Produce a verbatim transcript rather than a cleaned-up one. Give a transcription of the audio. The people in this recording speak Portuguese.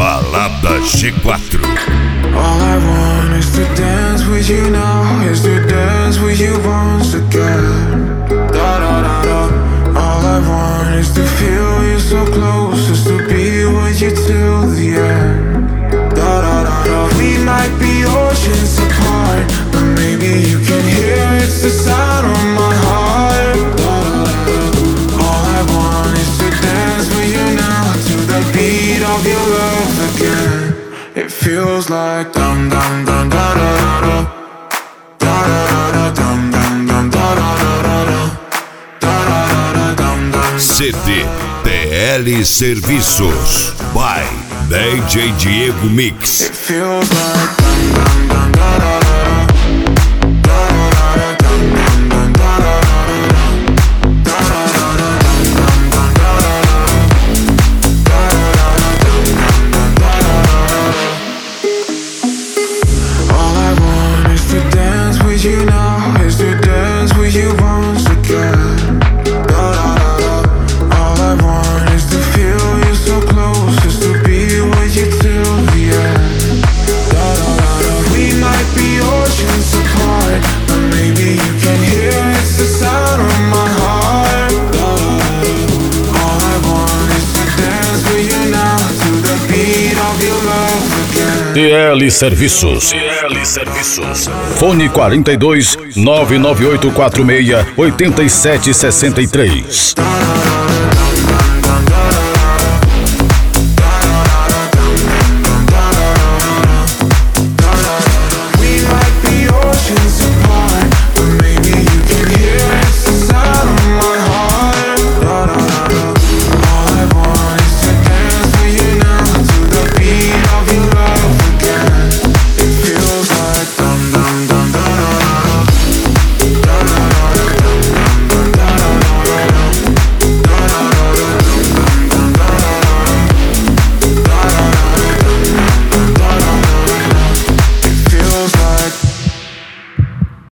Balada G quatro. All I want is to dance with you now, is to dance with you once again. Da da da da. All I want is to feel you so close, is to be with you till the end. Da da da da. We might be oceans apart, but maybe you can hear it's the sound of my heart. Da da da da. All I want is to dance with you now, to the beat of your love again. It feels like dum dum dum da da da da, da da da da dum dum dum da da da da da, da da da da dum dum. C D T L Serviços by D J Diego Mix. It feels like dum dum dum da da da da, da da da da dum dum dum da da da da, da da da da dum dum dum da da da da, da da da da dum dum dum da da da da. All I want is to dance with you now, is to dance with you once again. Da da da da. All I want is to feel you so close, is to be with you till the end. Da da da da. We might be oceans apart, but maybe you can hear it's the sound of my heart. Da da da da. All I want is to dance with you now, to the beat of your love again. T L Serviços. T L Serviços. Fone quarenta e dois, nove nove oito quatro seis, oito sete seis três.